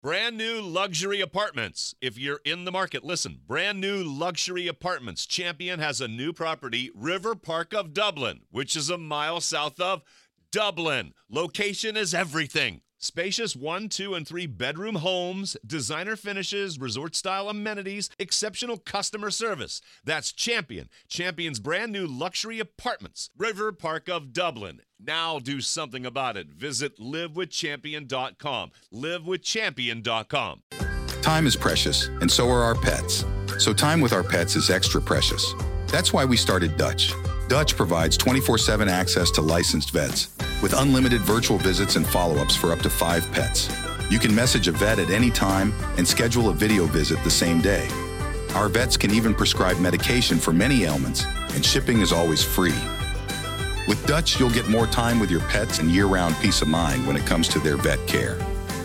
Brand new luxury apartments. If you're in the market, listen. Brand new luxury apartments. Champion has a new property, River Park of Dublin, which is a mile south of Dublin. Location is everything. Spacious 1, 2, and 3 bedroom homes, designer finishes, resort-style amenities, exceptional customer service. That's Champion. Champion's brand new luxury apartments, River Park of Dublin. Now do something about it. Visit livewithchampion.com. Livewithchampion.com. Time is precious, and so are our pets. So time with our pets is extra precious. That's why we started Dutch. Dutch provides 24/7 access to licensed vets with unlimited virtual visits and follow-ups for up to 5 pets. You can message a vet at any time and schedule a video visit the same day. Our vets can even prescribe medication for many ailments, and shipping is always free. With Dutch, you'll get more time with your pets and year-round peace of mind when it comes to their vet care.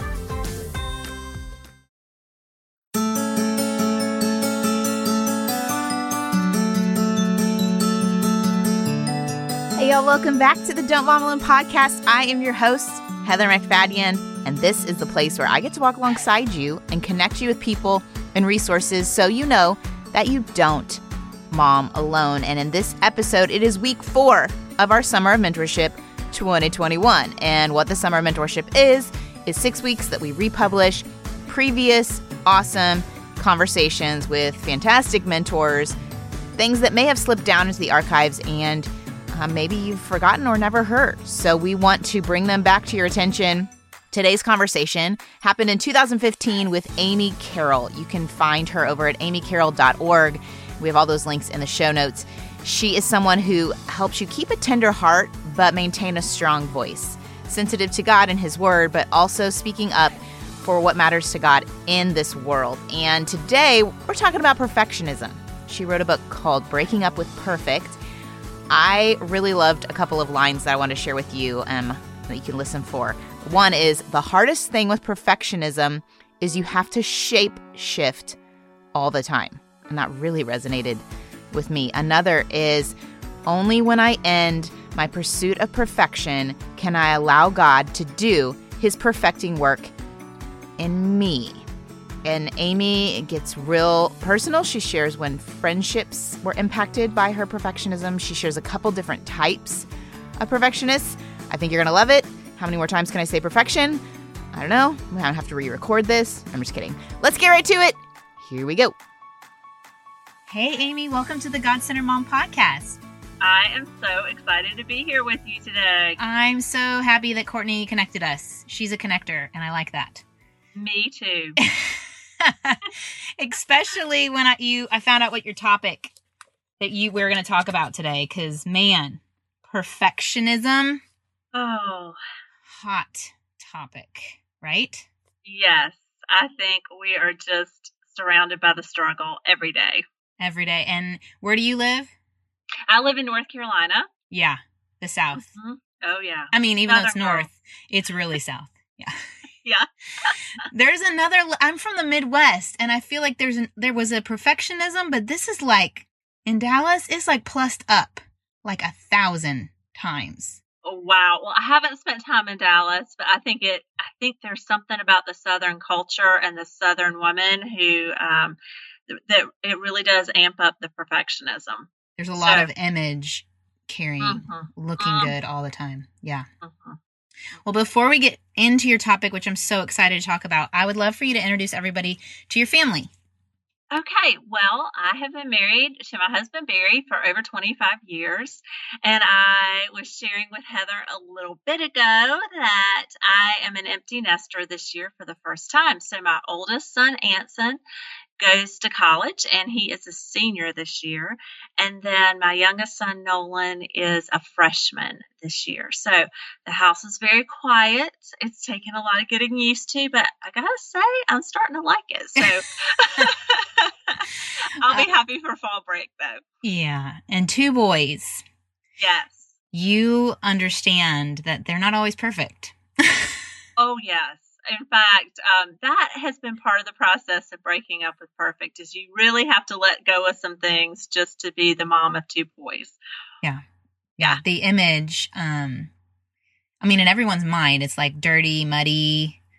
Hey, y'all, welcome back to the Don't Mom Alone podcast. I am your host, Heather McFadden, and this is the place where I get to walk alongside you and connect you with people and resources so you know that you don't mom alone. And in this episode, it is week 4 of our Summer of Mentorship 2021. And what the Summer of Mentorship is 6 weeks that we republish previous awesome conversations with fantastic mentors, things that may have slipped down into the archives and maybe you've forgotten or never heard. So we want to bring them back to your attention. Today's conversation happened in 2015 with Amy Carroll. You can find her over at amycarroll.org. We have all those links in the show notes. She is someone who helps you keep a tender heart, but maintain a strong voice. Sensitive to God and His Word, but also speaking up for what matters to God in this world. And today, we're talking about perfectionism. She wrote a book called Breaking Up with Perfect. I really loved a couple of lines that I want to share with you that you can listen for. One is, the hardest thing with perfectionism is you have to shape shift all the time. And that really resonated with me. Another is, only when I end my pursuit of perfection can I allow God to do His perfecting work in me. And Amy gets real personal. She shares when friendships were impacted by her perfectionism. She shares a couple different types of perfectionists. I think you're going to love it. How many more times can I say perfection? I don't know. I'm going to have to re-record this. I'm just kidding. Let's get right to it. Here we go. Hey, Amy. Welcome to the God Centered Mom podcast. I am so excited to be here with you today. I'm so happy that Courtney connected us. She's a connector, and I like that. Me too. Especially when I found out what your topic that we were going to talk about today, because man, perfectionism. Oh, hot topic, right? Yes, I think we are just surrounded by the struggle every day. Every day. And where do you live? I live in North Carolina. Yeah, the South. Mm-hmm. Oh yeah. I mean, even though it's Southern north, world. it's really South. Yeah. Yeah. There's another, I'm from the Midwest, and I feel like there was a perfectionism, but this is like, in Dallas, it's like plussed up like 1,000 times. Oh, wow. Well, I haven't spent time in Dallas, but I think there's something about the Southern culture and the Southern woman who, that it really does amp up the perfectionism. There's a lot of image carrying, looking good all the time. Yeah. Well, before we get into your topic, which I'm so excited to talk about, I would love for you to introduce everybody to your family. Okay, well, I have been married to my husband, Barry, for over 25 years, and I was sharing with Heather a little bit ago that I am an empty nester this year for the first time. So my oldest son, Anson, goes to college, and he is a senior this year. And then my youngest son, Nolan, is a freshman this year. So the house is very quiet. It's taken a lot of getting used to, but I gotta say, I'm starting to like it. So I'll be happy for fall break, though. Yeah. And 2 boys. Yes. You understand that they're not always perfect. Oh, yes. In fact, that has been part of the process of breaking up with Perfect, is you really have to let go of some things just to be the mom of 2 boys. Yeah. The image, I mean, in everyone's mind, it's like dirty, muddy,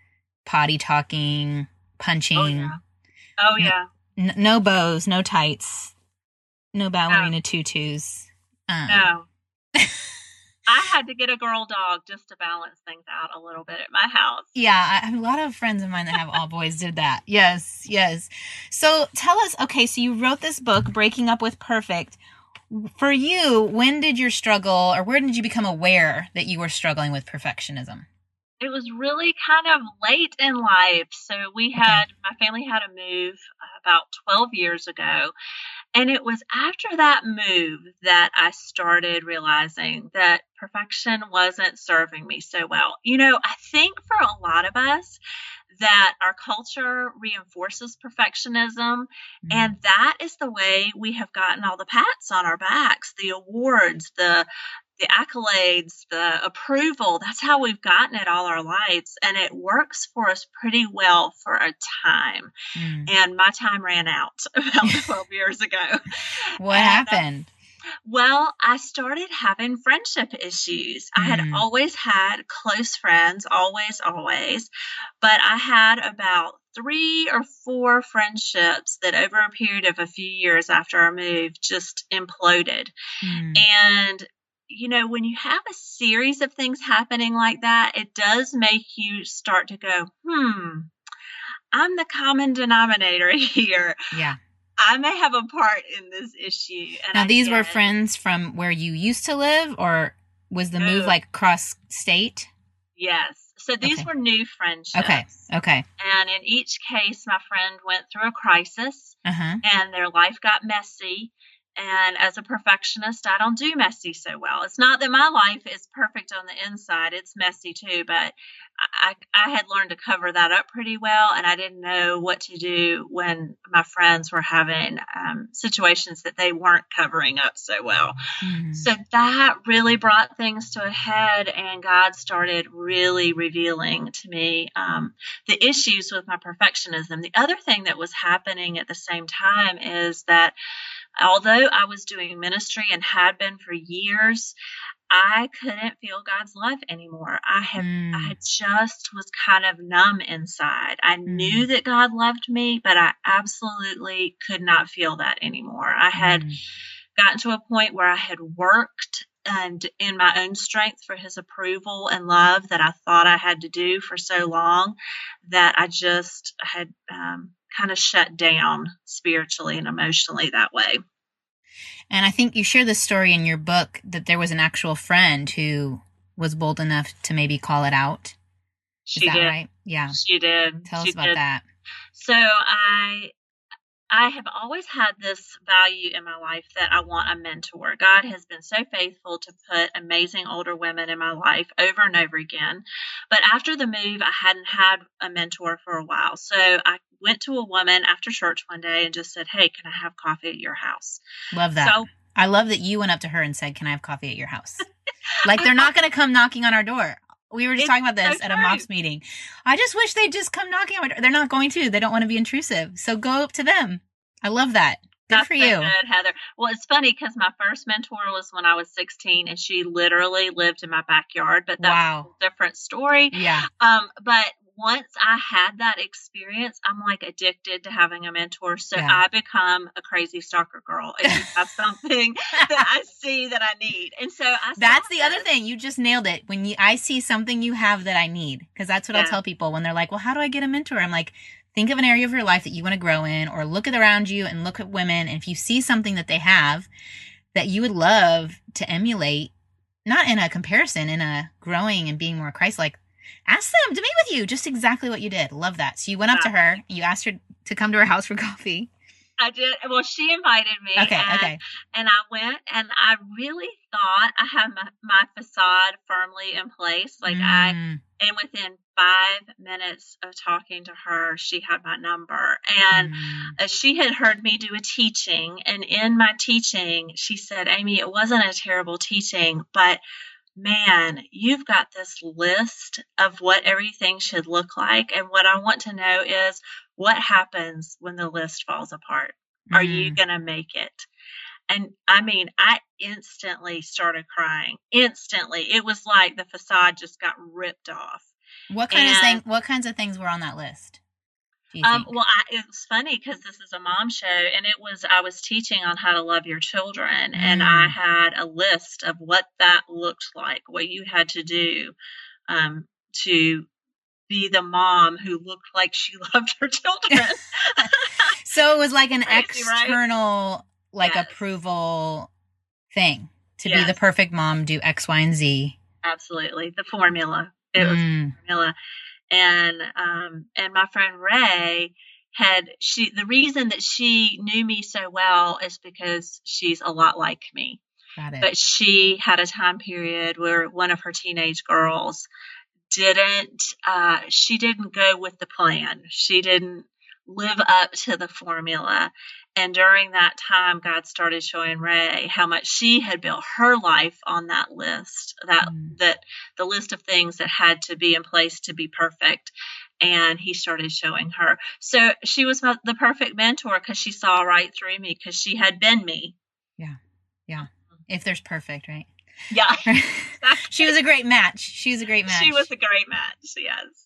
potty talking, punching. Oh, yeah. No bows, no tights, no ballerina tutus. No. I had to get a girl dog just to balance things out a little bit at my house. Yeah, a lot of friends of mine that have all boys did that. Yes. So tell us, okay, so you wrote this book, Breaking Up with Perfect. For you, when did your struggle, or where did you become aware that you were struggling with perfectionism? It was really kind of late in life. So my family had a move about 12 years ago. And it was after that move that I started realizing that perfection wasn't serving me so well. I think for a lot of us, that our culture reinforces perfectionism. And that is the way we have gotten all the pats on our backs, the awards, the accolades, the approval. That's how we've gotten it all our lives. And it works for us pretty well for a time. And my time ran out about 12 years ago. What happened? Well, I started having friendship issues. I had always had close friends, always. But I had about 3 or 4 friendships that over a period of a few years after our move just imploded. And when you have a series of things happening like that, it does make you start to go, I'm the common denominator here. Yeah. I may have a part in this issue. And now, these were friends from where you used to live, or was the move like cross state? Yes. So these were new friendships. Okay. And in each case, my friend went through a crisis and their life got messy. And as a perfectionist, I don't do messy so well. It's not that my life is perfect on the inside. It's messy too, but I had learned to cover that up pretty well. And I didn't know what to do when my friends were having situations that they weren't covering up so well. So that really brought things to a head, and God started really revealing to me the issues with my perfectionism. The other thing that was happening at the same time is that although I was doing ministry and had been for years, I couldn't feel God's love anymore. I just was kind of numb inside. I knew that God loved me, but I absolutely could not feel that anymore. I had gotten to a point where I had worked and in my own strength for his approval and love that I thought I had to do for so long that I just had kind of shut down spiritually and emotionally that way. And I think you share this story in your book that there was an actual friend who was bold enough to maybe call it out. She did. Right? Yeah. She did. Tell us about that. So I have always had this value in my life that I want a mentor. God has been so faithful to put amazing older women in my life over and over again. But after the move, I hadn't had a mentor for a while. So I went to a woman after church one day and just said, "Hey, can I have coffee at your house?" Love that. So, I love that you went up to her and said, "Can I have coffee at your house?" Like they're not going to come knocking on our door. We were just talking about this at a MOPS meeting. I just wish they'd just come knocking on my door. They're not going to. They don't want to be intrusive. So go up to them. I love that. Good for you. That's so good, Heather. Well, it's funny because my first mentor was when I was 16, and she literally lived in my backyard. But that's a different story. Yeah. But once I had that experience, I'm like addicted to having a mentor. So I become a crazy stalker girl if you have something that I see that I need. And so that's the other thing. You just nailed it. When I see something you have that I need, because that's what I'll tell people when they're like, "Well, how do I get a mentor?" I'm like, think of an area of your life that you want to grow in, or look at around you and look at women. And if you see something that they have that you would love to emulate, not in a comparison, in a growing and being more Christ-like, ask them to meet with you. Just exactly what you did. Love that. So you went up to her, you asked her to come to her house for coffee. I did. Well, she invited me. Okay. And I went, and I really thought I had my facade firmly in place. And within 5 minutes of talking to her, she had my number. And she had heard me do a teaching. And in my teaching, she said, "Amy, it wasn't a terrible teaching, but man, you've got this list of what everything should look like. And what I want to know is what happens when the list falls apart. Are you going to make it?" And I mean, I instantly started crying. Instantly. It was like the facade just got ripped off. What kinds of things were on that list? Well, it's funny because this is a mom show, and I was teaching on how to love your children, and I had a list of what that looked like, what you had to do to be the mom who looked like she loved her children. So it was like an Crazy, external, right? Approval thing to be the perfect mom, do X, Y, and Z. Absolutely. The formula. It was the formula. And my friend Ray the reason that she knew me so well is because she's a lot like me. Got it. But she had a time period where one of her teenage girls she didn't go with the plan. She didn't live up to the formula. And during that time, God started showing Ray how much she had built her life on that list, that the list of things that had to be in place to be perfect. And he started showing her. So she was the perfect mentor because she saw right through me because she had been me. Yeah. Yeah. If there's perfect, right? Yeah. She was a great match. She was a great match. She was a great match. Yes.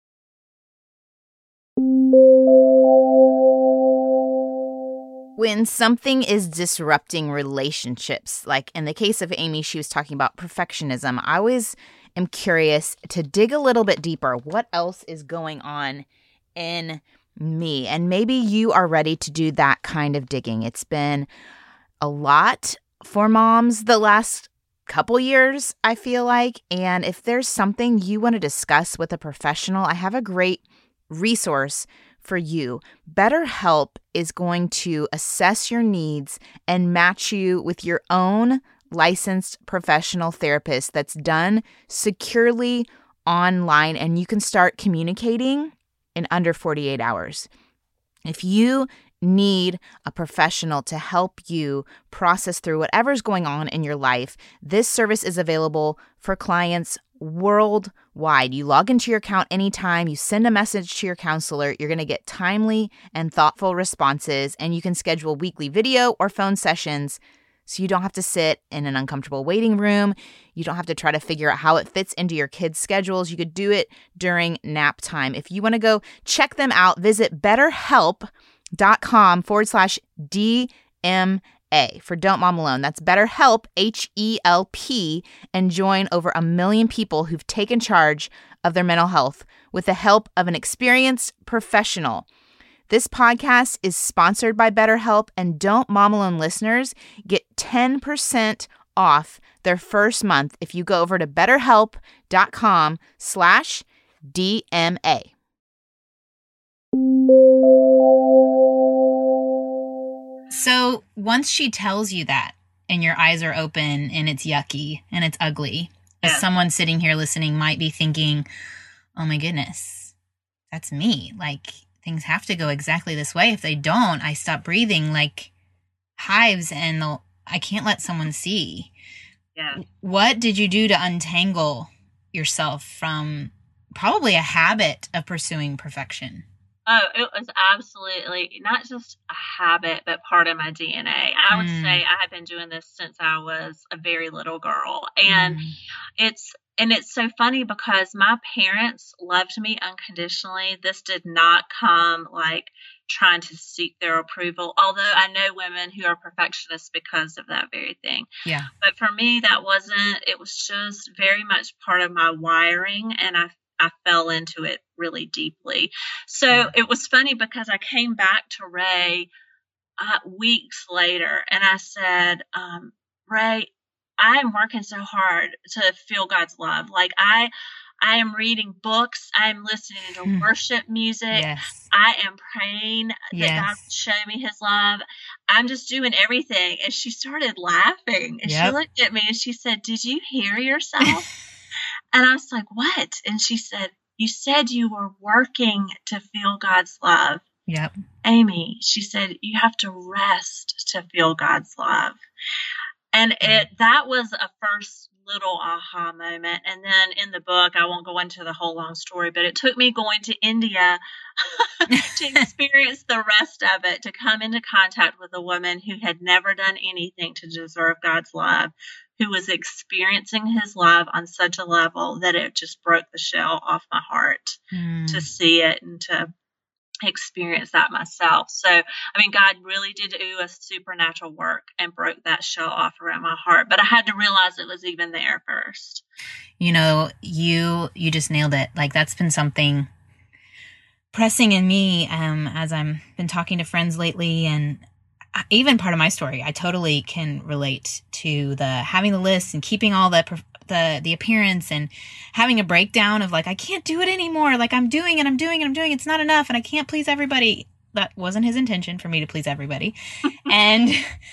When something is disrupting relationships, like in the case of Amy, she was talking about perfectionism. I always am curious to dig a little bit deeper. What else is going on in me? And maybe you are ready to do that kind of digging. It's been a lot for moms the last couple years, I feel like. And if there's something you want to discuss with a professional, I have a great resource for you. BetterHelp is going to assess your needs and match you with your own licensed professional therapist that's done securely online, and you can start communicating in under 48 hours. If you need a professional to help you process through whatever's going on in your life, this service is available for clients worldwide. You log into your account anytime, you send a message to your counselor, you're going to get timely and thoughtful responses, and you can schedule weekly video or phone sessions so you don't have to sit in an uncomfortable waiting room. You don't have to try to figure out how it fits into your kids' schedules. You could do it during nap time. If you want to go check them out, visit BetterHelp.com/DMA for Don't Mom Alone. That's BetterHelp, HELP, and join over 1 million people who've taken charge of their mental health with the help of an experienced professional. This podcast is sponsored by BetterHelp, and Don't Mom Alone listeners get 10% off their first month if you go over to BetterHelp.com/DMA. So once she tells you that and your eyes are open and it's yucky and it's ugly, as someone sitting here listening might be thinking, oh my goodness, that's me. Like, things have to go exactly this way. If they don't, I stop breathing like hives and I can't let someone see. Yeah. What did you do to untangle yourself from probably a habit of pursuing perfection? Oh, it was absolutely not just a habit, but part of my DNA. I would say I have been doing this since I was a very little girl. And it's so funny because my parents loved me unconditionally. This did not come like trying to seek their approval, although I know women who are perfectionists because of that very thing. Yeah. But for me, it was just very much part of my wiring, and I fell into it really deeply. So it was funny because I came back to Ray weeks later and I said, Ray, I am working so hard to feel God's love. Like I am reading books. I am listening to worship music. Yes. I am praying that God would show me his love. I'm just doing everything. And she started laughing and she looked at me and she said, did you hear yourself? And I was like, what? And she said, you said you were working to feel God's love. Yep. Amy, she said, you have to rest to feel God's love. And that was a first little aha moment. And then in the book, I won't go into the whole long story, but it took me going to India to experience the rest of it, to come into contact with a woman who had never done anything to deserve God's love, who was experiencing his love on such a level that it just broke the shell off my heart to see it and to experience that myself. So, I mean, God really did do a supernatural work and broke that shell off around my heart. But I had to realize it was even there first. You know, you just nailed it. Like, that's been something pressing in me as I've been talking to friends lately, and even part of my story. I totally can relate to the having the list and keeping all the appearance and having a breakdown of like, I can't do it anymore. Like, I'm doing it. It's not enough. And I can't please everybody. That wasn't his intention for me to please everybody. and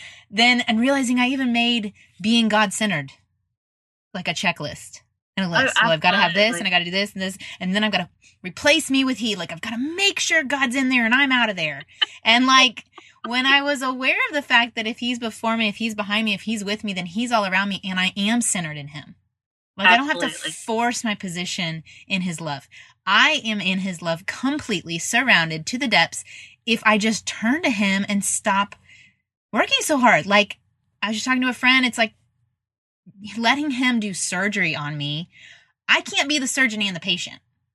realizing I even made being God-centered like a checklist and a list. Well, I've got to have this and I got to do this and this. And then I've got to replace me with he. Like, I've got to make sure God's in there and I'm out of there. And like, when I was aware of the fact that if he's before me, if he's behind me, if he's with me, then he's all around me and I am centered in him. Like, absolutely. I don't have to force my position in his love. I am in his love completely, surrounded to the depths, if I just turn to him and stop working so hard. Like, I was just talking to a friend. It's like letting him do surgery on me. I can't be the surgeon and the patient.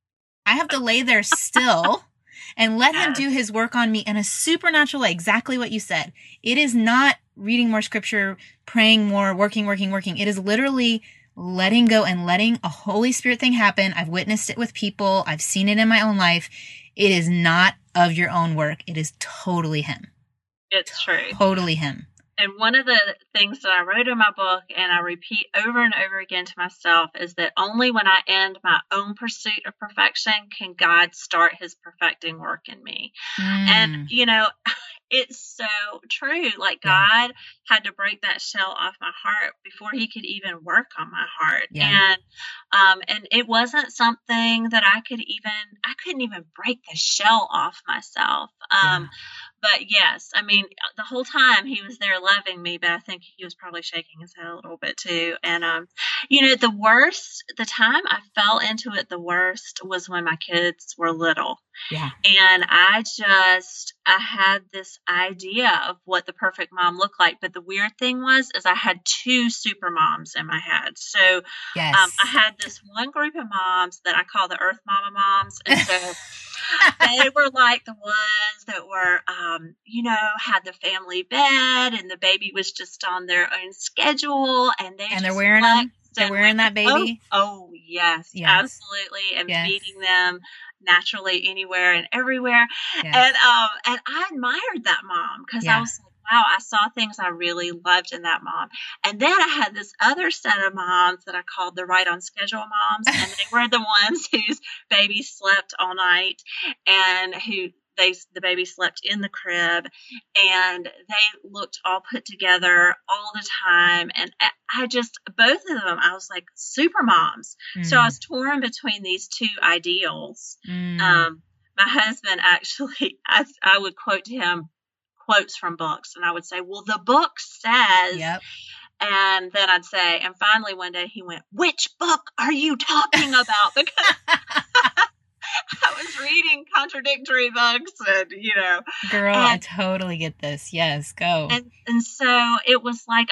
I have to lay there still and let him do his work on me in a supernatural way. Exactly what you said. It is not reading more scripture, praying more, working. It is literally letting go and letting a Holy Spirit thing happen. I've witnessed it with people. I've seen it in my own life. It is not of your own work. It is totally him. It's true. Totally him. And one of the things that I wrote in my book and I repeat over and over again to myself is that only when I end my own pursuit of perfection can God start his perfecting work in me. And, you know, it's so true. Like, God had to break that shell off my heart before he could even work on my heart. And it wasn't something that I couldn't even break the shell off myself. But yes, I mean, the whole time he was there loving me, but I think he was probably shaking his head a little bit too. And, you know, the time I fell into it the worst was when my kids were little. Yeah. And I had this idea of what the perfect mom looked like. But the weird thing is I had two super moms in my head. So I had this one group of moms that I call the Earth Mama moms. And so they were like the ones that were, you know, had the family bed and the baby was just on their own schedule. And they're wearing them. They're wearing that baby. Oh yes, absolutely. And feeding them naturally anywhere and everywhere. Yes. And I admired that mom because I was like, wow, I saw things I really loved in that mom. And then I had this other set of moms that I called the right on schedule moms. And they were the ones whose baby slept all night and the baby slept in the crib and they looked all put together all the time. And both of them, I was like super moms. So I was torn between these two ideals. My husband actually, I would quote to him quotes from books and I would say, well, the book says, and then I'd say, and finally one day he went, which book are you talking about? Because I was reading contradictory books and, you know. Girl, I totally get this. Yes, go. And so it was like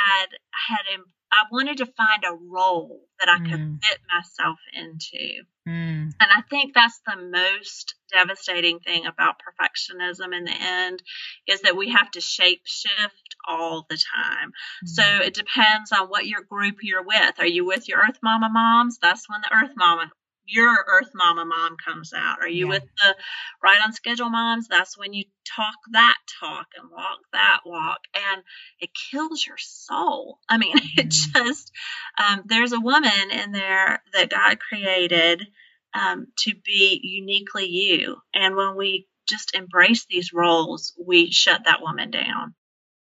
I wanted to find a role that I could fit myself into. And I think that's the most devastating thing about perfectionism in the end is that we have to shape shift all the time. So it depends on what your group you're with. Are you with your Earth Mama moms? That's when your Earth Mama mom comes out. Are you with the right on schedule moms? That's when you talk that talk and walk that walk. And it kills your soul. I mean, it just, there's a woman in there that God created to be uniquely you. And when we just embrace these roles, we shut that woman down.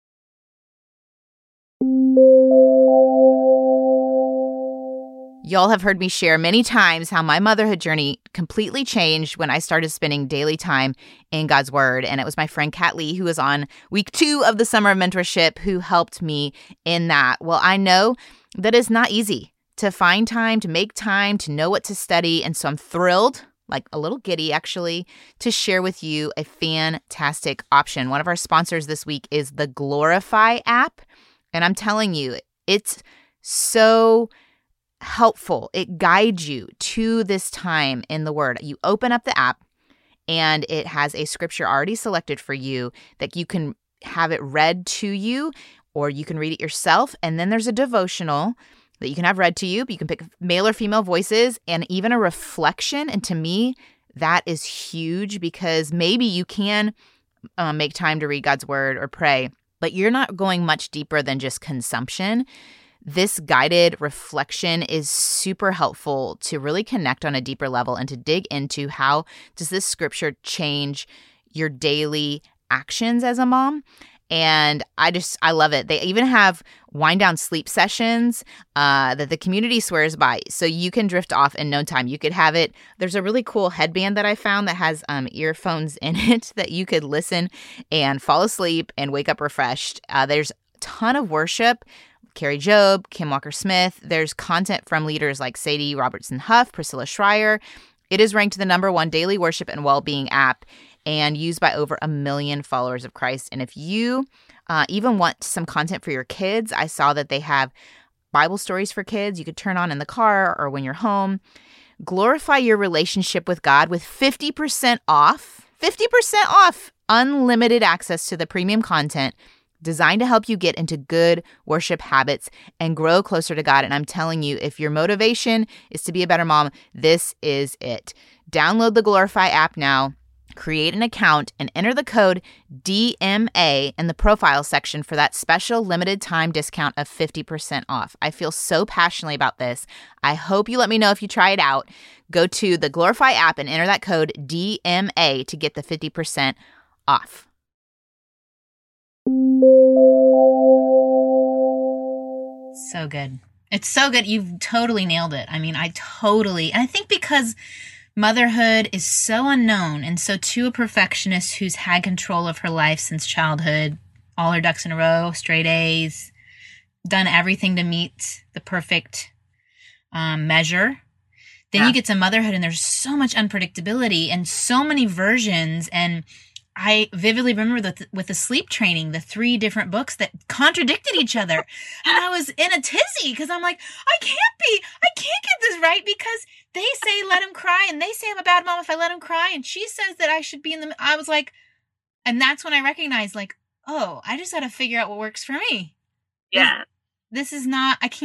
Y'all have heard me share many times how my motherhood journey completely changed when I started spending daily time in God's Word. And it was my friend Kat Lee, who was on week 2 of the Summer of Mentorship, who helped me in that. Well, I know that it's not easy to find time, to make time, to know what to study. And so I'm thrilled, like a little giddy actually, to share with you a fantastic option. One of our sponsors this week is the Glorify app. And I'm telling you, it's so helpful. It guides you to this time in the Word. You open up the app and it has a scripture already selected for you that you can have it read to you, or you can read it yourself. And then there's a devotional that you can have read to you, but you can pick male or female voices and even a reflection. And to me, that is huge, because maybe you can make time to read God's Word or pray, but you're not going much deeper than just consumption. This guided reflection is super helpful to really connect on a deeper level and to dig into how does this scripture change your daily actions as a mom. And I love it. They even have wind down sleep sessions that the community swears by. So you can drift off in no time. You could have it. There's a really cool headband that I found that has earphones in it that you could listen and fall asleep and wake up refreshed. There's a ton of worship. Carrie Job, Kim Walker-Smith. There's content from leaders like Sadie Robertson Huff, Priscilla Schreier. It is ranked the #1 daily worship and well-being app and used by over 1 million followers of Christ. And if you even want some content for your kids, I saw that they have Bible stories for kids you could turn on in the car or when you're home. Glorify your relationship with God with 50% off. 50% off unlimited access to the premium content designed to help you get into good worship habits and grow closer to God. And I'm telling you, if your motivation is to be a better mom, this is it. Download the Glorify app now, create an account, and enter the code DMA in the profile section for that special limited time discount of 50% off. I feel so passionately about this. I hope you let me know if you try it out. Go to the Glorify app and enter that code DMA to get the 50% off. So good. It's so good. You've totally nailed it. I mean, and I think because motherhood is so unknown, and so to a perfectionist who's had control of her life since childhood, all her ducks in a row, straight A's, done everything to meet the perfect measure. Then you get to motherhood and there's so much unpredictability and so many versions. And I vividly remember that with the sleep training, the 3 different books that contradicted each other. And I was in a tizzy because I'm like, I can't get this right, because they say let him cry and they say I'm a bad mom if I let him cry. And she says that I should be I was like, and that's when I recognized, like, oh, I just got to figure out what works for me. Yeah. This is not, I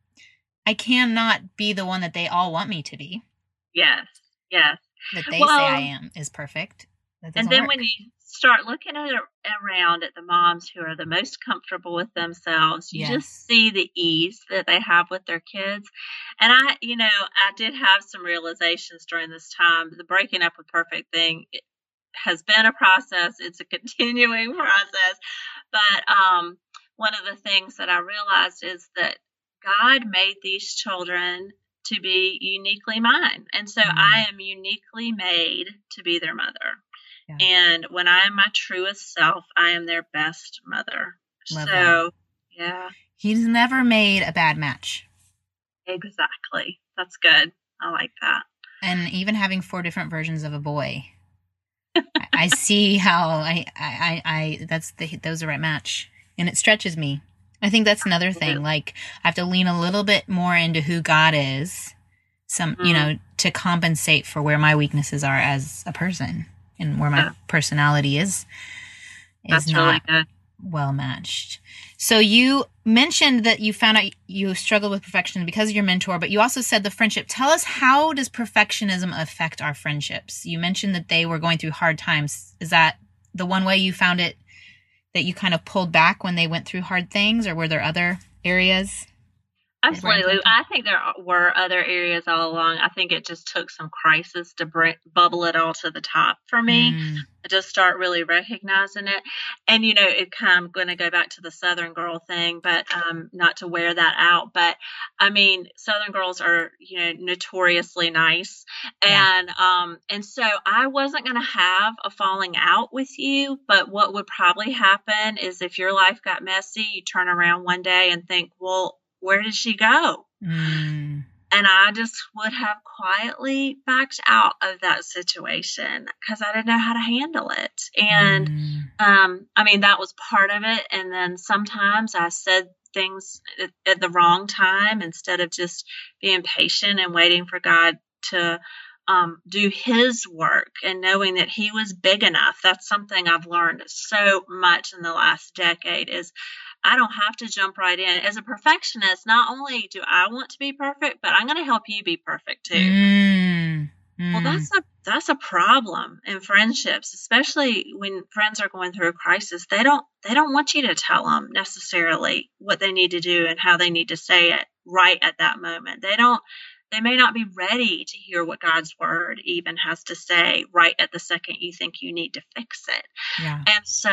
cannot be the one that they all want me to be. Yes. That they say I am is perfect. And then when you start looking around at the moms who are the most comfortable with themselves, you just see the ease that they have with their kids. And I did have some realizations during this time. The breaking up with perfect thing has been a process. It's a continuing process. But one of the things that I realized is that God made these children to be uniquely mine. And so I am uniquely made to be their mother. Yeah. And when I am my truest self, I am their best mother. Love that. Yeah. He's never made a bad match. Exactly. That's good. I like that. And even having 4 different versions of a boy, I see how those are the right match, and it stretches me. I think that's another thing. Like, I have to lean a little bit more into who God is, to compensate for where my weaknesses are as a person. And where my personality is That's not really good. Well matched. So you mentioned that you found out you struggled with perfectionism because of your mentor, but you also said the friendship. Tell us, how does perfectionism affect our friendships? You mentioned that they were going through hard times. Is that the one way you found it, that you kind of pulled back when they went through hard things, or were there other areas? Absolutely. I think there were other areas all along. I think it just took some crisis to bubble it all to the top for me. I just start really recognizing it. And, it kind of going to go back to the Southern girl thing, but not to wear that out. But, I mean, Southern girls are, notoriously nice. And so I wasn't going to have a falling out with you. But what would probably happen is if your life got messy, you turn around one day and think, well, where did she go? And I just would have quietly backed out of that situation because I didn't know how to handle it. And, that was part of it. And then sometimes I said things at the wrong time instead of just being patient and waiting for God to do his work and knowing that he was big enough. That's something I've learned so much in the last decade is I don't have to jump right in. As a perfectionist, not only do I want to be perfect, but I'm going to help you be perfect too. Well, that's a problem in friendships, especially when friends are going through a crisis. They don't want you to tell them necessarily what they need to do and how they need to say it right at that moment. They may not be ready to hear what God's word even has to say right at the second you think you need to fix it. Yeah. And so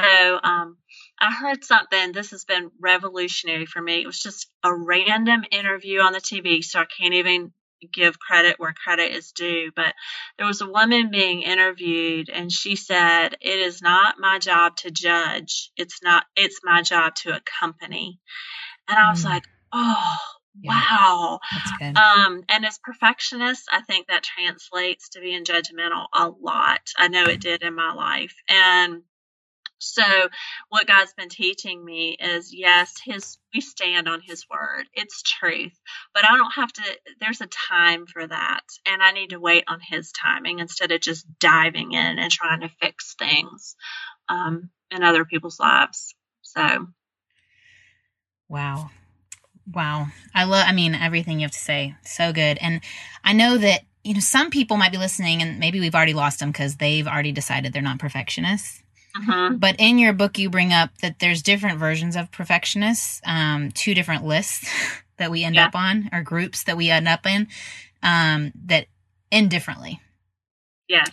I heard something, this has been revolutionary for me. It was just a random interview on the TV, so I can't even give credit where credit is due. But there was a woman being interviewed, and she said, "It is not my job to judge. It's my job to accompany." And I was like, oh, yeah. Wow. That's good. And as perfectionists, I think that translates to being judgmental a lot. I know it did in my life. And so what God's been teaching me is, yes, we stand on his word. It's truth, but I don't have to, there's a time for that. And I need to wait on his timing instead of just diving in and trying to fix things in other people's lives. So. Wow. I mean, everything you have to say. So good. And I know that, some people might be listening and maybe we've already lost them because they've already decided they're not perfectionists. Uh-huh. But in your book, you bring up that there's different versions of perfectionists, 2 different lists that we end up on, or groups that we end up in, that end differently. Yes.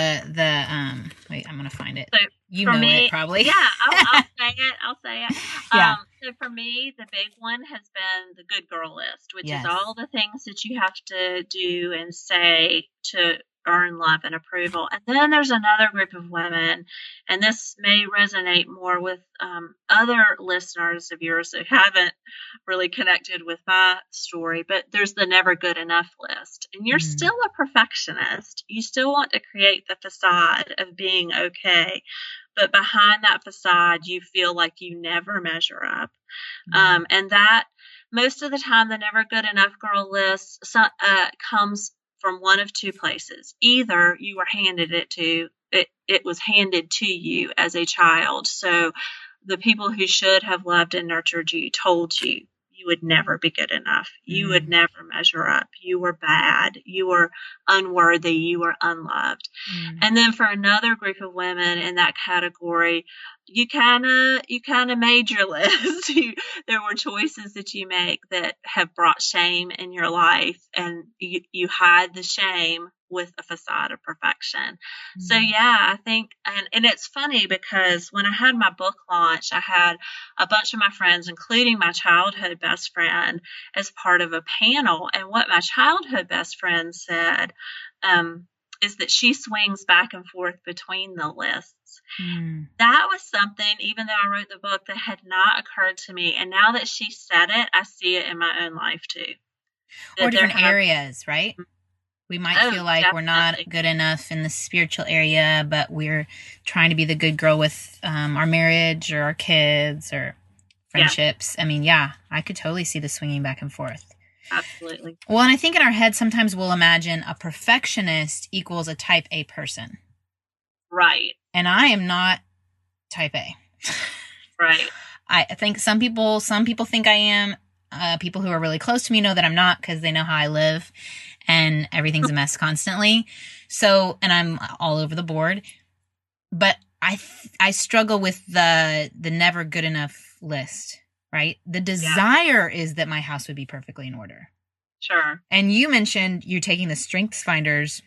Wait, I'm going to find it. So you know me, it probably. Yeah, I'll say it. Yeah. So for me, the big one has been the good girl list, which Yes. is all the things that you have to do and say to earn love and approval. And then there's another group of women, and this may resonate more with other listeners of yours who haven't really connected with my story, but there's the never good enough list. And you're still a perfectionist. You still want to create the facade of being okay, but behind that facade, you feel like you never measure up. And that most of the time, the never good enough girl list comes from one of 2 places. Either you were handed it was handed to you as a child. So the people who should have loved and nurtured you told you would never be good enough. You would never measure up. You were bad. You were unworthy. You were unloved. And then for another group of women in that category, you kind of made your list. There were choices that you make that have brought shame in your life, and you hide the shame with a facade of perfection. So yeah, I think, and it's funny because when I had my book launch, I had a bunch of my friends, including my childhood best friend, as part of a panel. And what my childhood best friend said is that she swings back and forth between the lists. That was something, even though I wrote the book, that had not occurred to me. And now that she said it, I see it in my own life too. Or different areas, right? We might feel like definitely. We're not good enough in the spiritual area, but we're trying to be the good girl with our marriage or our kids or friendships. Yeah. I mean, I could totally see the swinging back and forth. Absolutely. Well, and I think in our head, sometimes we'll imagine a perfectionist equals a type A person. Right. And I am not type A. Right. I think some people think I am. People who are really close to me know that I'm not because they know how I live. And everything's a mess constantly. So, and I'm all over the board. But I struggle with the never good enough list, right? The desire is that my house would be perfectly in order. Sure. And you mentioned you're taking the Strengths Finders.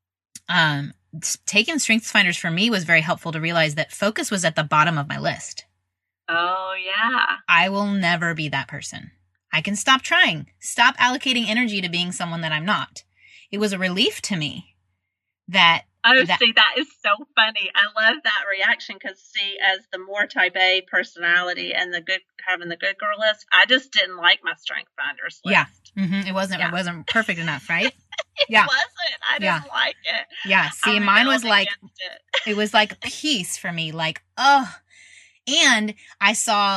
Taking Strengths Finders for me was very helpful to realize that focus was at the bottom of my list. Oh, yeah. I will never be that person. I can stop trying, stop allocating energy to being someone that I'm not. It was a relief to me that. See, that is so funny. I love that reaction because, see, as the more type A personality and having the good girl list, I just didn't like my Strength Finders list. Yeah, it wasn't perfect enough, right? It wasn't. I didn't like it. Yeah. See, mine was like it was like peace for me. Like, oh, and I saw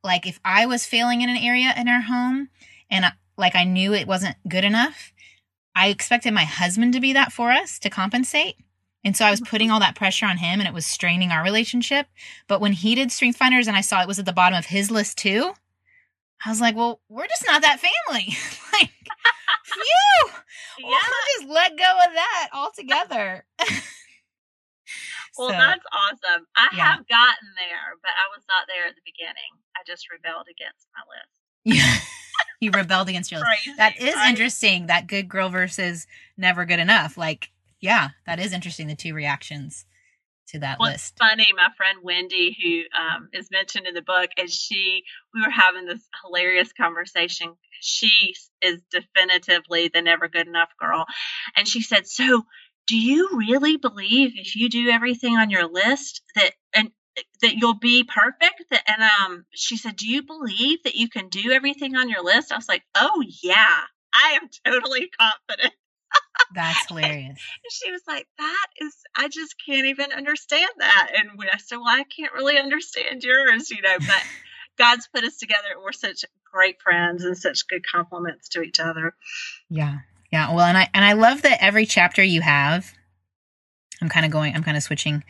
like if I was failing in an area in our home and I knew it wasn't good enough, I expected my husband to be that for us to compensate. And so I was putting all that pressure on him and it was straining our relationship. But when he did StrengthsFinders and I saw it was at the bottom of his list too, I was like, well, we're just not that family. Like, phew! Yeah. We'll just let go of that altogether. Well, So, that's awesome. I yeah. have gotten there, but I was not there at the beginning. I just rebelled against my list. Yeah. You rebelled against your list. Crazy, That is right? interesting. That good girl versus never good enough. Like, yeah, that is interesting. The two reactions to that What's list. funny, my friend Wendy, who is mentioned in the book, and we were having this hilarious conversation. She is definitively the never good enough girl. And she said, so do you really believe if you do everything on your list that you'll be perfect? And she said, do you believe that you can do everything on your list? I was like, oh yeah, I am totally confident. That's hilarious. And she was like, I just can't even understand that. And I said, well, I can't really understand yours, but God's put us together. And we're such great friends and such good compliments to each other. Yeah. Yeah. Well, and I love that every chapter you have, I'm kind of switching,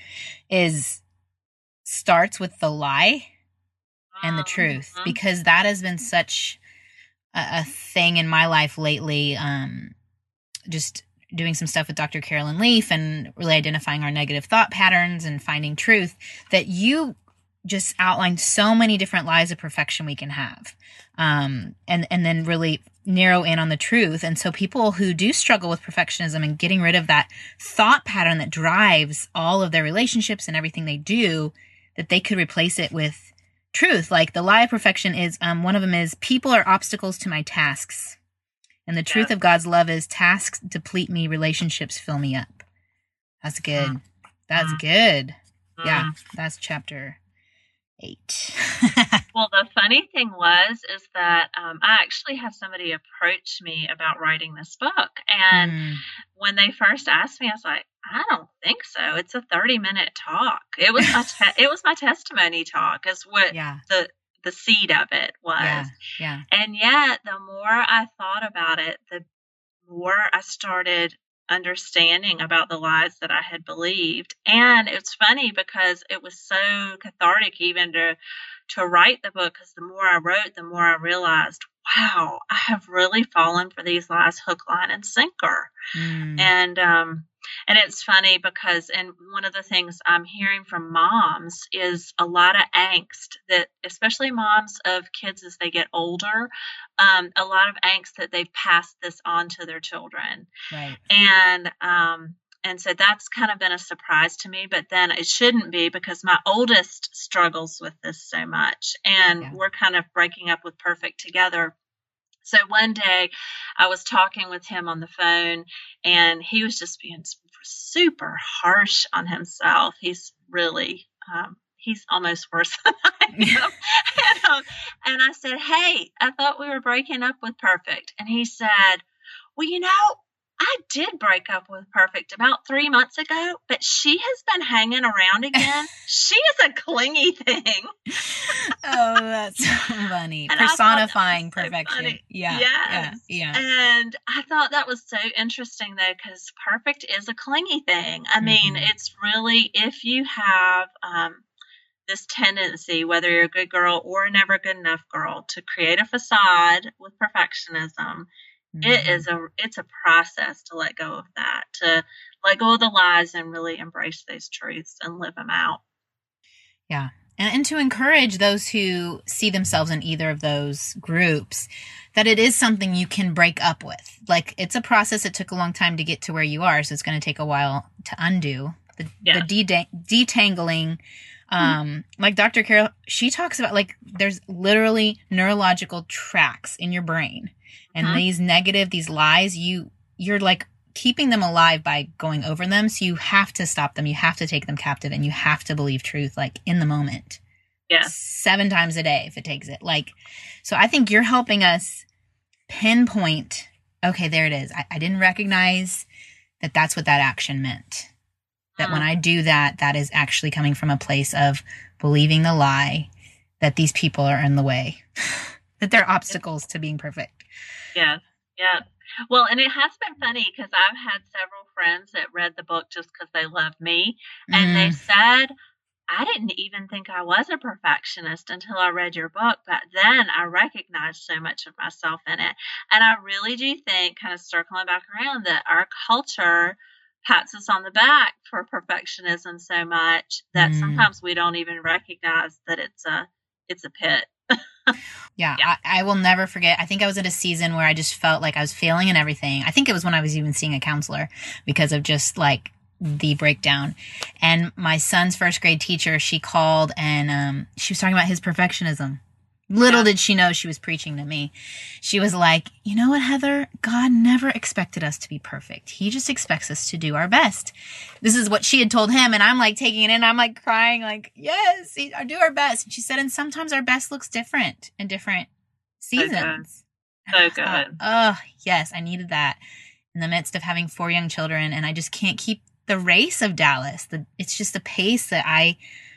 starts with the lie and the truth, because that has been such a thing in my life lately. Just doing some stuff with Dr. Carolyn Leaf and really identifying our negative thought patterns and finding truth, that you just outlined so many different lies of perfection we can have. And then really narrow in on the truth. And so people who do struggle with perfectionism and getting rid of that thought pattern that drives all of their relationships and everything they do, that they could replace it with truth. Like the lie of perfection is, one of them is, people are obstacles to my tasks. And the truth of God's love is, tasks deplete me, relationships fill me up. That's good. That's good. Yeah, that's chapter 8. Well, the funny thing is that I actually had somebody approach me about writing this book. And when they first asked me, I was like, I don't think so. It's a 30-minute talk. It was my testimony talk is what the seed of it was. Yeah. And yet, the more I thought about it, the more I started understanding about the lies that I had believed. And it's funny because it was so cathartic even to write the book, because the more I wrote, the more I realized, wow, I have really fallen for these lies hook, line, and sinker. And it's funny because, and one of the things I'm hearing from moms is a lot of angst, that especially moms of kids as they get older, a lot of angst that they've passed this on to their children. Right. And so that's kind of been a surprise to me, but then it shouldn't be, because my oldest struggles with this so much, and we're kind of breaking up with Perfect together. So one day I was talking with him on the phone, and he was just being super harsh on himself. He's really, he's almost worse than I am. And I said, hey, I thought we were breaking up with Perfect. And he said, well, I did break up with Perfect about 3 months ago, but she has been hanging around again. She is a clingy thing. Oh, that's so funny. And Personifying so perfection. funny. Yeah. And I thought that was so interesting, though, because Perfect is a clingy thing. I mean, it's really, if you have this tendency, whether you're a good girl or a never good enough girl, to create a facade with perfectionism, it's a process to let go of that, to let go of the lies and really embrace those truths and live them out. Yeah. And to encourage those who see themselves in either of those groups, that it is something you can break up with. Like, it's a process. It took a long time to get to where you are, so it's going to take a while to undo the detangling. Like Dr. Carol, she talks about, like, there's literally neurological tracks in your brain. And these lies, you're like keeping them alive by going over them. So you have to stop them. You have to take them captive, and you have to believe truth, like, in the moment. Yeah. 7 times a day if it takes it. Like, so I think you're helping us pinpoint, okay, there it is. I didn't recognize that that's what that action meant. That when I do that, that is actually coming from a place of believing the lie that these people are in the way, that they're obstacles to being perfect. Yes. Yeah. Well, and it has been funny because I've had several friends that read the book just because they love me. And they said, I didn't even think I was a perfectionist until I read your book. But then I recognized so much of myself in it. And I really do think, kind of circling back around, that our culture pats us on the back for perfectionism so much that sometimes we don't even recognize that it's a pit. Yeah. I will never forget. I think I was at a season where I just felt like I was failing in everything. I think it was when I was even seeing a counselor because of just like the breakdown. And my son's first grade teacher, she called and she was talking about his perfectionism. Little did she know she was preaching to me. She was like, you know what, Heather? God never expected us to be perfect. He just expects us to do our best. This is what she had told him. And I'm like taking it in. I'm like crying like, yes, I do our best. And she said, and sometimes our best looks different in different seasons. So good. Oh, yes, I needed that in the midst of having 4 young children. And I just can't keep the race of Dallas. It's just a pace that I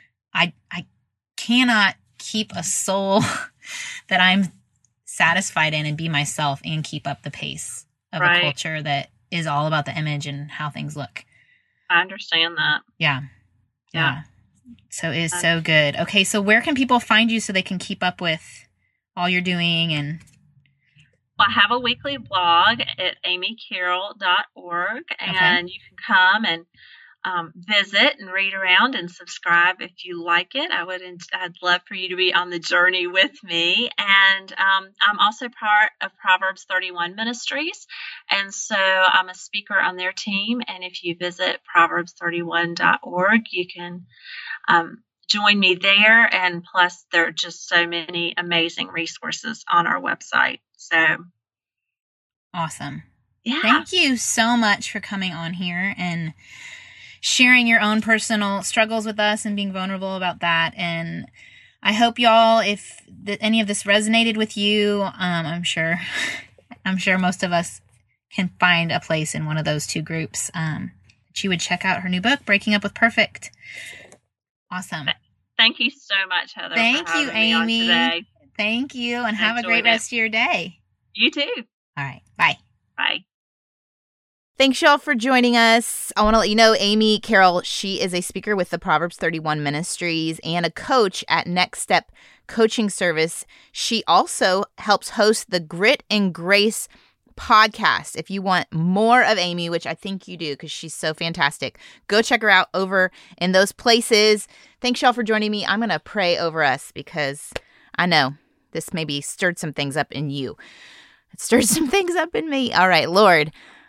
cannot keep a soul that I'm satisfied in and be myself and keep up the pace of a culture that is all about the image and how things look. I understand that. Yeah. So it is so good. Okay, so where can people find you so they can keep up with all you're doing? And I have a weekly blog at amycarroll.org, and you can come and visit and read around and subscribe if you like it. I'd love for you to be on the journey with me. And I'm also part of Proverbs 31 Ministries, and so I'm a speaker on their team. And if you visit proverbs31.org, you can join me there. And plus, there are just so many amazing resources on our website. So awesome. Yeah. Thank you so much for coming on here and sharing your own personal struggles with us and being vulnerable about that. And I hope y'all, if any of this resonated with you, I'm sure most of us can find a place in one of those 2 groups, that you would check out her new book, Breaking Up with Perfect. Awesome. Thank you so much, Heather. Thank you, Amy. Today. Thank you. And have a great rest of your day. You too. All right. Bye. Bye. Thanks, y'all, for joining us. I want to let you know, Amy Carroll, she is a speaker with the Proverbs 31 Ministries and a coach at Next Step Coaching Service. She also helps host the Grit and Grace podcast. If you want more of Amy, which I think you do because she's so fantastic, go check her out over in those places. Thanks, y'all, for joining me. I'm going to pray over us because I know this maybe stirred some things up in you. It stirred some things up in me. All right, Lord.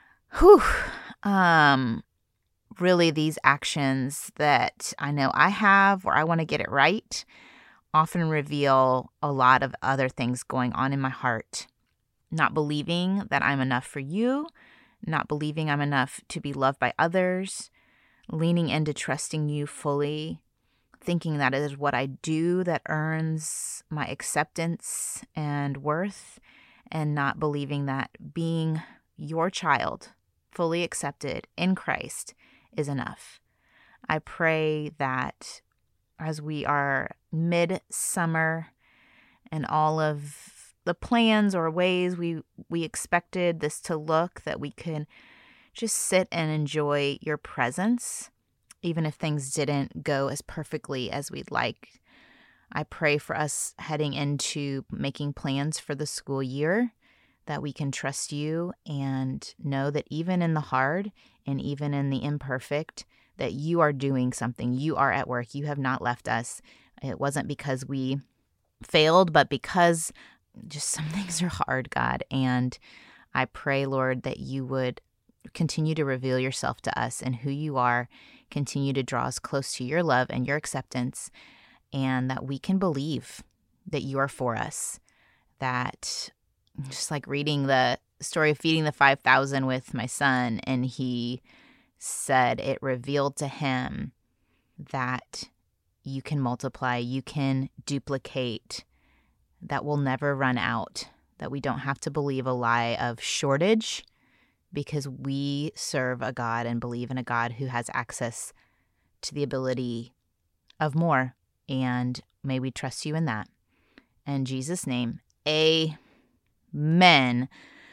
Really these actions that I know I have where I want to get it right often reveal a lot of other things going on in my heart. Not believing that I'm enough for you, not believing I'm enough to be loved by others, leaning into trusting you fully, thinking that it is what I do that earns my acceptance and worth, and not believing that being your child, fully accepted in Christ, is enough. I pray that as we are midsummer and all of the plans or ways we expected this to look, that we could just sit and enjoy your presence, even if things didn't go as perfectly as we'd like. I pray for us heading into making plans for the school year, that we can trust you and know that even in the hard and even in the imperfect, that you are doing something. You are at work. You have not left us. It wasn't because we failed, but because just some things are hard, God. And I pray, Lord, that you would continue to reveal yourself to us and who you are, continue to draw us close to your love and your acceptance, and that we can believe that you are for us. That just like reading the story of feeding the 5,000 with my son, and he said it revealed to him that you can multiply, you can duplicate, that will never run out, that we don't have to believe a lie of shortage, because we serve a God and believe in a God who has access to the ability of more And may we trust you in that. In Jesus' name, amen.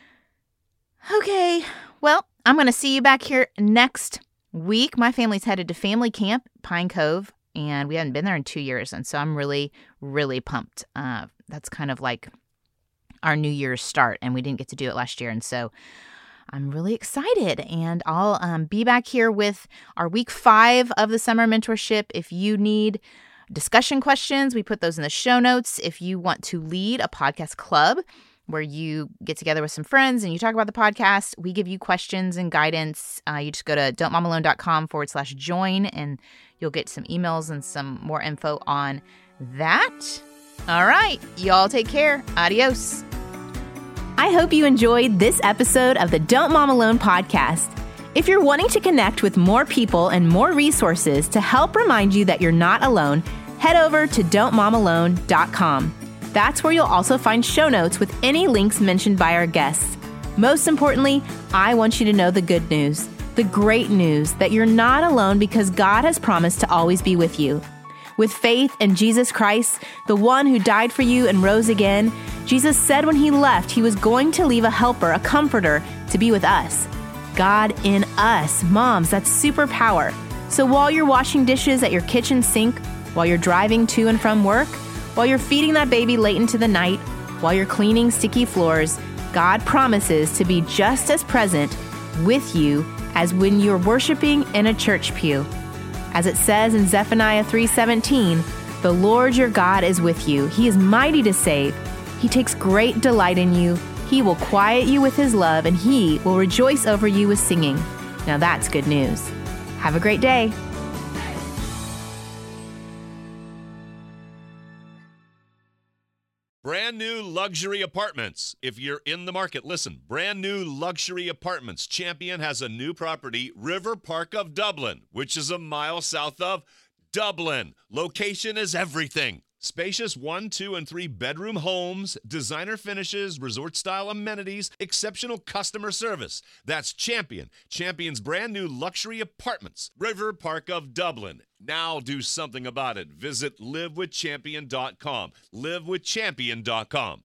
Okay, well, I'm going to see you back here next week. My family's headed to family camp, Pine Cove, and we haven't been there in 2 years. And so I'm really, really pumped. That's kind of like our New Year's start, and we didn't get to do it last year. And so I'm really excited, and I'll be back here with our week 5 of the summer mentorship. If you need discussion questions, we put those in the show notes. If you want to lead a podcast club where you get together with some friends and you talk about the podcast, we give you questions and guidance. You just go to don'tmomalone.com/join, and you'll get some emails and some more info on that. All right, y'all take care. Adios. I hope you enjoyed this episode of the Don't Mom Alone podcast. If you're wanting to connect with more people and more resources to help remind you that you're not alone, head over to don'tmomalone.com. That's where you'll also find show notes with any links mentioned by our guests. Most importantly, I want you to know the good news, the great news that you're not alone because God has promised to always be with you. With faith in Jesus Christ, the one who died for you and rose again, Jesus said when he left, he was going to leave a helper, a comforter, to be with us. God in us. Moms, that's superpower. So while you're washing dishes at your kitchen sink, while you're driving to and from work, while you're feeding that baby late into the night, while you're cleaning sticky floors, God promises to be just as present with you as when you're worshiping in a church pew. As it says in Zephaniah 3:17, the Lord your God is with you. He is mighty to save. He takes great delight in you. He will quiet you with his love, and he will rejoice over you with singing. Now that's good news. Have a great day. Brand new luxury apartments. If you're in the market, listen. Brand new luxury apartments. Champion has a new property, River Park of Dublin, which is a mile south of Dublin. Location is everything. Spacious 1, 2, and 3 bedroom homes, designer finishes, resort-style amenities, exceptional customer service. That's Champion. Champion's brand new luxury apartments, River Park of Dublin. Now do something about it. Visit livewithchampion.com. livewithchampion.com.